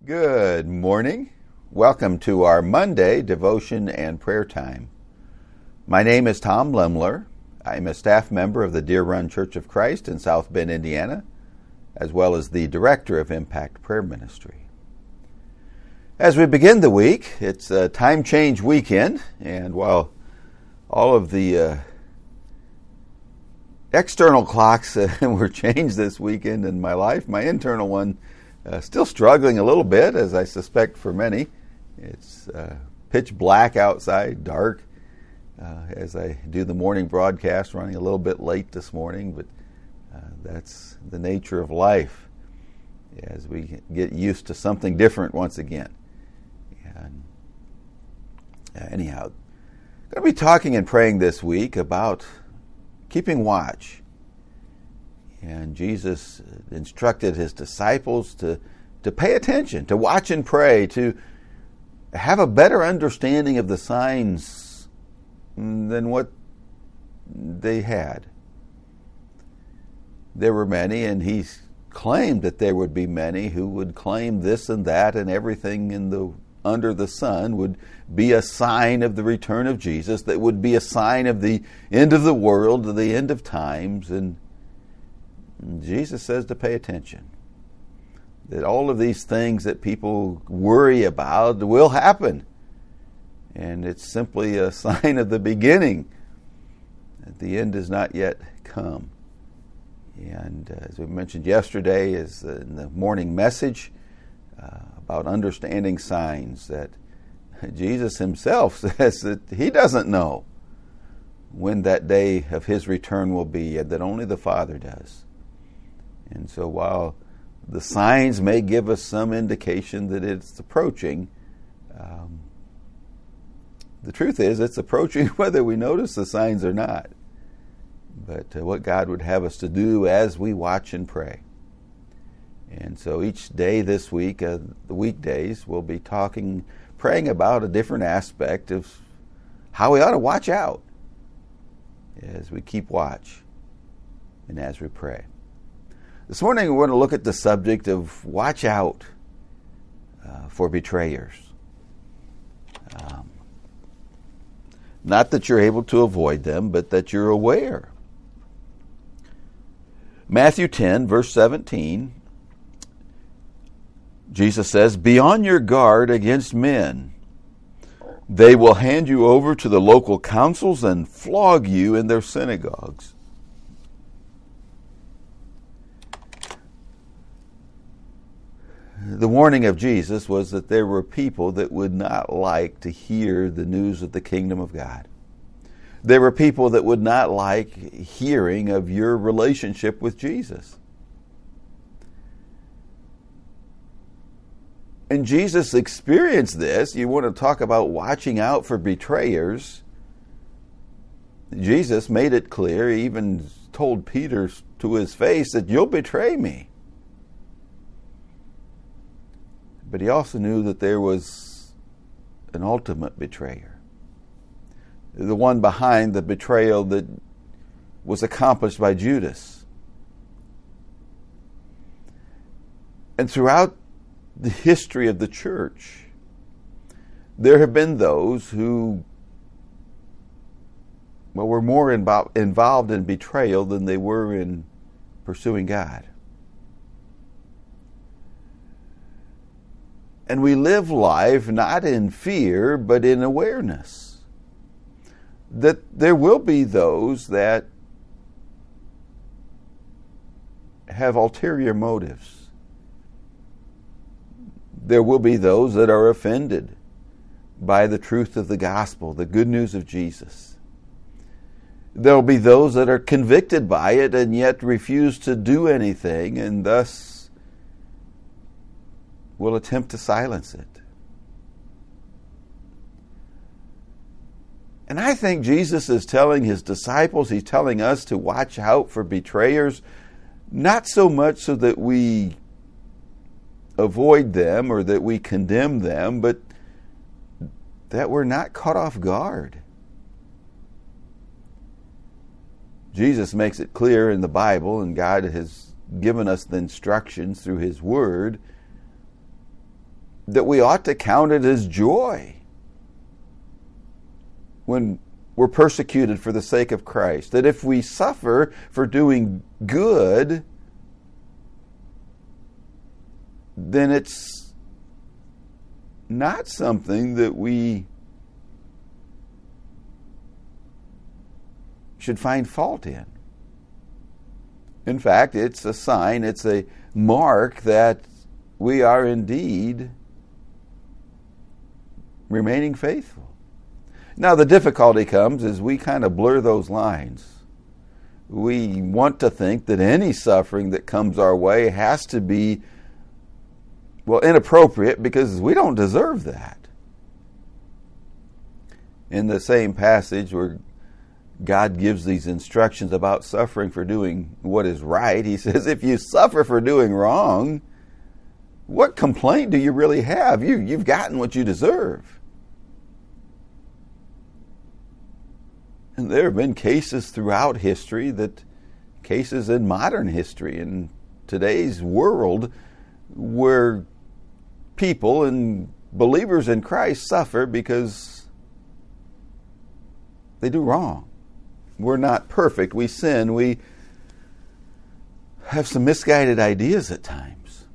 Good morning. Welcome to our Monday devotion and prayer time. My name is Tom Lemler. I'm a staff member of the Deer Run Church of Christ in South Bend, Indiana, as well as the director of Impact Prayer Ministry. As we begin the week, it's a time change weekend, and while all of the external clocks were changed this weekend in my life, my internal one still struggling a little bit, as I suspect for many. It's pitch black outside, dark, as I do the morning broadcast, running a little bit late this morning, but that's the nature of life as we get used to something different once again. And anyhow, I'm going to be talking and praying this week about keeping watch. And Jesus instructed his disciples to pay attention, to watch and pray, to have a better understanding of the signs than what they had. There were many, and he claimed that there would be many who would claim this and that, and everything under the sun would be a sign of the return of Jesus, that would be a sign of the end of the world, of the end of times. And Jesus says to pay attention, that all of these things that people worry about will happen. And it's simply a sign of the beginning, that the end has not yet come. And as we mentioned yesterday, is in the morning message about understanding signs, that Jesus himself says that he doesn't know when that day of his return will be, and that only the Father does. And so while the signs may give us some indication that it's approaching, the truth is it's approaching whether we notice the signs or not. But what God would have us to do as we watch and pray. And so each day this week, the weekdays, we'll be praying about a different aspect of how we ought to watch out as we keep watch and as we pray. This morning we're going to look at the subject of watch out for betrayers. Not that you're able to avoid them, but that you're aware. Matthew 10, verse 17, Jesus says, "Be on your guard against men. They will hand you over to the local councils and flog you in their synagogues." The warning of Jesus was that there were people that would not like to hear the news of the kingdom of God. There were people that would not like hearing of your relationship with Jesus. And Jesus experienced this. You want to talk about watching out for betrayers. Jesus made it clear, he even told Peter to his face that you'll betray me. But he also knew that there was an ultimate betrayer. The one behind the betrayal that was accomplished by Judas. And throughout the history of the church, there have been those who were more involved in betrayal than they were in pursuing God. And we live life not in fear, but in awareness that there will be those that have ulterior motives. There will be those that are offended by the truth of the gospel, the good news of Jesus. There will be those that are convicted by it and yet refuse to do anything, and thus will attempt to silence it. And I think Jesus is telling his disciples, he's telling us to watch out for betrayers, not so much so that we avoid them or that we condemn them, but that we're not caught off guard. Jesus makes it clear in the Bible, and God has given us the instructions through his word, that we ought to count it as joy when we're persecuted for the sake of Christ. That if we suffer for doing good, then it's not something that we should find fault in. In fact, it's a sign, it's a mark that we are indeed remaining faithful. Now, the difficulty comes as we kind of blur those lines. We want to think that any suffering that comes our way has to be, well, inappropriate because we don't deserve that. In the same passage where God gives these instructions about suffering for doing what is right, he says, if you suffer for doing wrong, what complaint do you really have? You've gotten what you deserve. And there have been cases throughout history, cases in modern history, in today's world, where people and believers in Christ suffer because they do wrong. We're not perfect. We sin. We have some misguided ideas at times.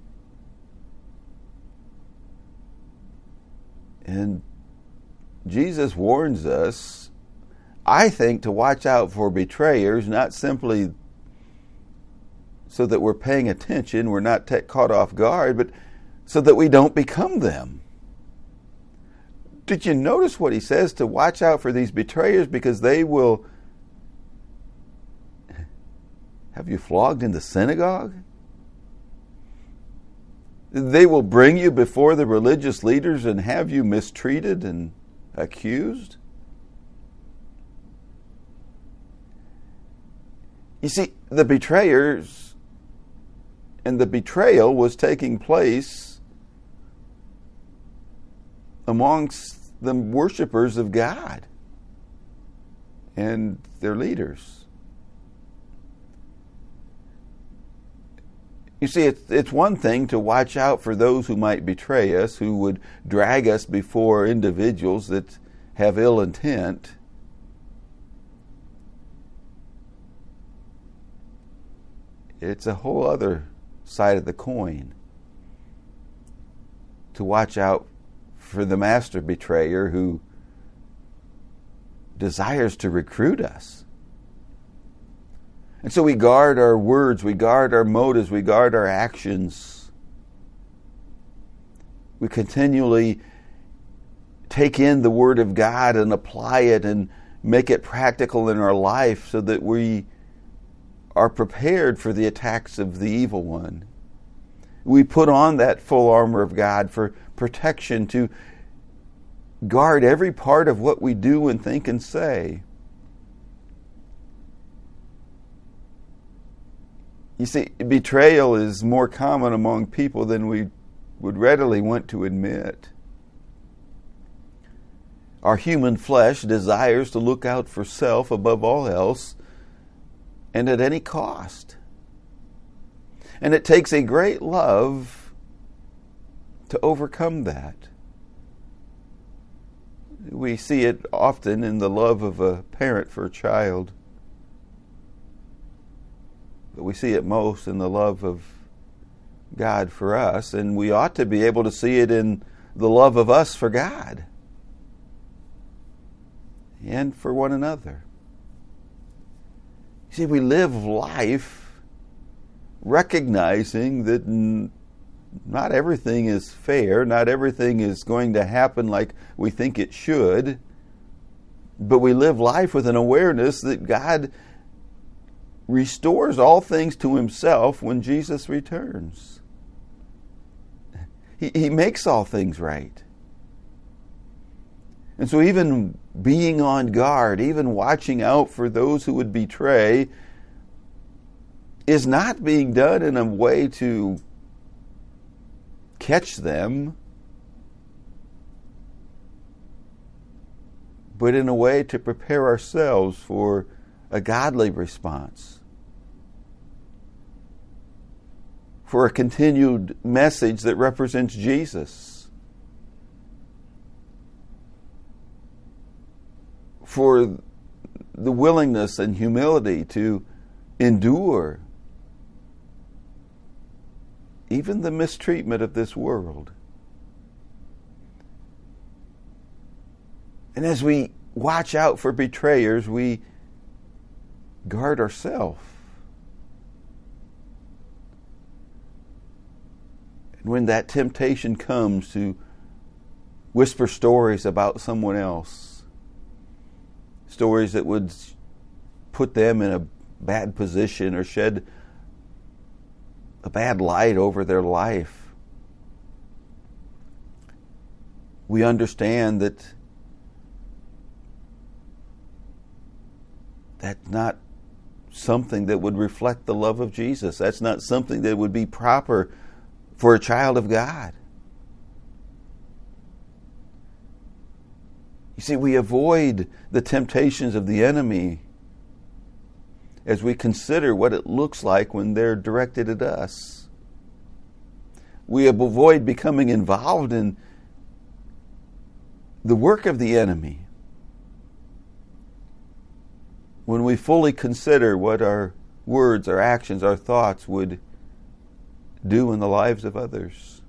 And Jesus warns us, I think, to watch out for betrayers, not simply so that we're paying attention, we're not caught off guard, but so that we don't become them. Did you notice what he says? To watch out for these betrayers because they will have you flogged in the synagogue? They will bring you before the religious leaders and have you mistreated and accused? You see, the betrayers and the betrayal was taking place amongst the worshipers of God and their leaders. You see, it's one thing to watch out for those who might betray us, who would drag us before individuals that have ill intent. It's a whole other side of the coin to watch out for the master betrayer who desires to recruit us. And so we guard our words, we guard our motives, we guard our actions. We continually take in the Word of God and apply it and make it practical in our life so that we are prepared for the attacks of the evil one. We put on that full armor of God for protection, to guard every part of what we do and think and say. You see, betrayal is more common among people than we would readily want to admit. Our human flesh desires to look out for self above all else and at any cost. And it takes a great love to overcome that. We see it often in the love of a parent for a child. But we see it most in the love of God for us, and we ought to be able to see it in the love of us for God and for one another. You see, we live life recognizing that not everything is fair, not everything is going to happen like we think it should, but we live life with an awareness that God restores all things to Himself when Jesus returns. He makes all things right. And so even being on guard, even watching out for those who would betray, is not being done in a way to catch them, but in a way to prepare ourselves for a godly response, for a continued message that represents Jesus, for the willingness and humility to endure even the mistreatment of this world. And as we watch out for betrayers, we guard ourselves. And when that temptation comes to whisper stories about someone else, stories that would put them in a bad position or shed a bad light over their life, we understand that that's not something that would reflect the love of Jesus. That's not something that would be proper for a child of God. You see, we avoid the temptations of the enemy as we consider what it looks like when they're directed at us. We avoid becoming involved in the work of the enemy when we fully consider what our words, our actions, our thoughts would do in the lives of others.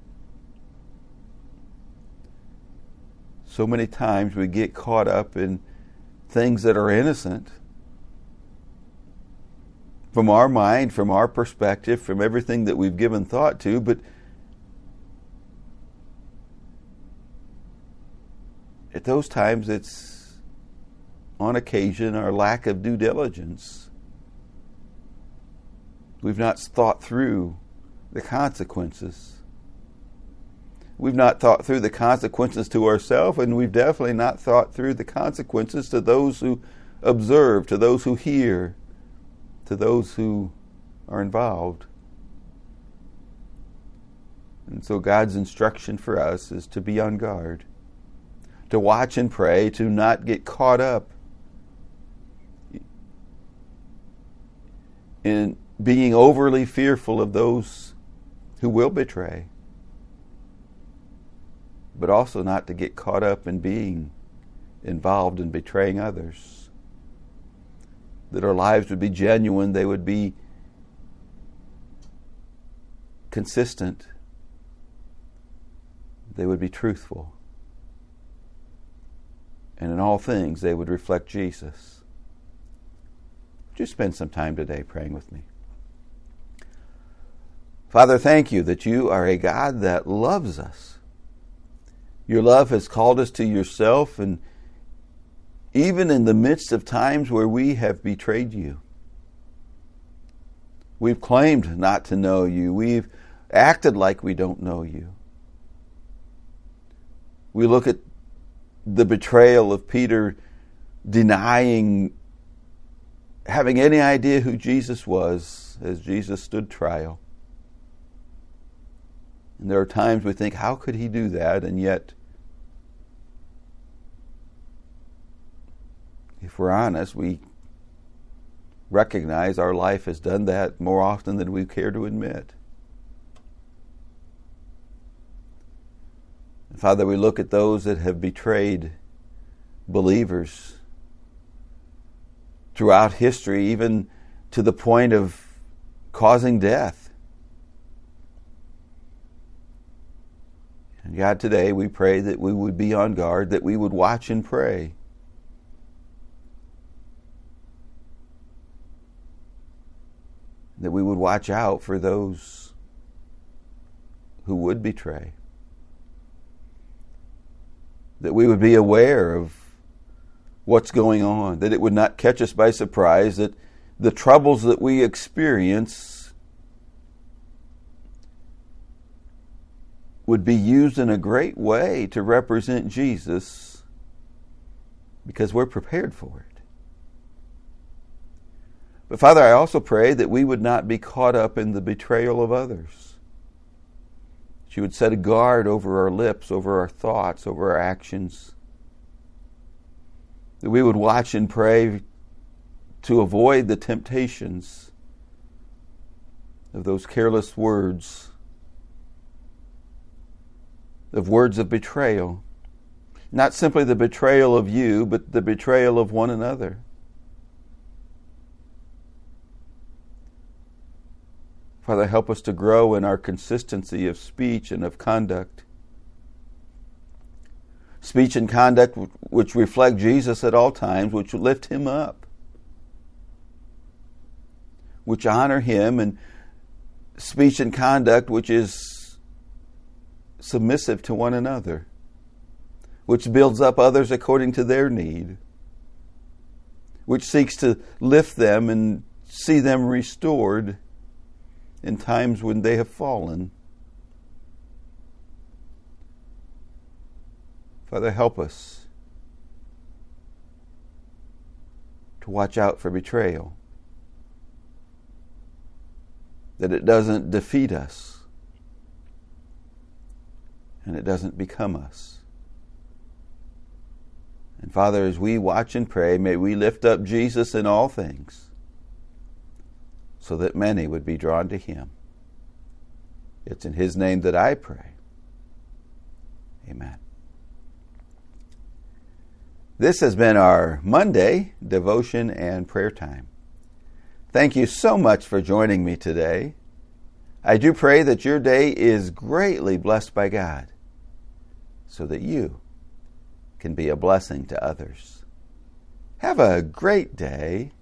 So many times we get caught up in things that are innocent from our mind, from our perspective, from everything that we've given thought to, but at those times it's on occasion our lack of due diligence. We've not thought through the consequences. We've not thought through the consequences to ourselves, and we've definitely not thought through the consequences to those who observe, to those who hear, to those who are involved. And so God's instruction for us is to be on guard, to watch and pray, to not get caught up in being overly fearful of those who will betray, but also not to get caught up in being involved in betraying others. That our lives would be genuine, they would be consistent, they would be truthful, and in all things they would reflect Jesus. Would you spend some time today praying with me? Father, thank you that you are a God that loves us. Your love has called us to yourself, and even in the midst of times where we have betrayed you, we've claimed not to know you. We've acted like we don't know you. We look at the betrayal of Peter denying having any idea who Jesus was as Jesus stood trial. And there are times we think, how could he do that? And yet, if we're honest, we recognize our life has done that more often than we care to admit. And Father, we look at those that have betrayed believers throughout history, even to the point of causing death. And God, today we pray that we would be on guard, that we would watch and pray. That we would watch out for those who would betray. That we would be aware of what's going on. That it would not catch us by surprise. That the troubles that we experience would be used in a great way to represent Jesus, because we're prepared for it. But Father, I also pray that we would not be caught up in the betrayal of others. That you would set a guard over our lips, over our thoughts, over our actions. That we would watch and pray to avoid the temptations of those careless words, of words of betrayal, Not simply the betrayal of you, but the betrayal of one another. Father, help us to grow in our consistency of speech and of conduct. Speech and conduct which reflect Jesus at all times, which lift him up, which honor him, and speech and conduct which is submissive to one another, which builds up others according to their need, which seeks to lift them and see them restored in times when they have fallen. Father, help us to watch out for betrayal, that it doesn't defeat us and it doesn't become us. And Father, as we watch and pray, may we lift up Jesus in all things so that many would be drawn to him. It's in his name that I pray. Amen. This has been our Monday devotion and prayer time. Thank you so much for joining me today. I do pray that your day is greatly blessed by God so that you can be a blessing to others. Have a great day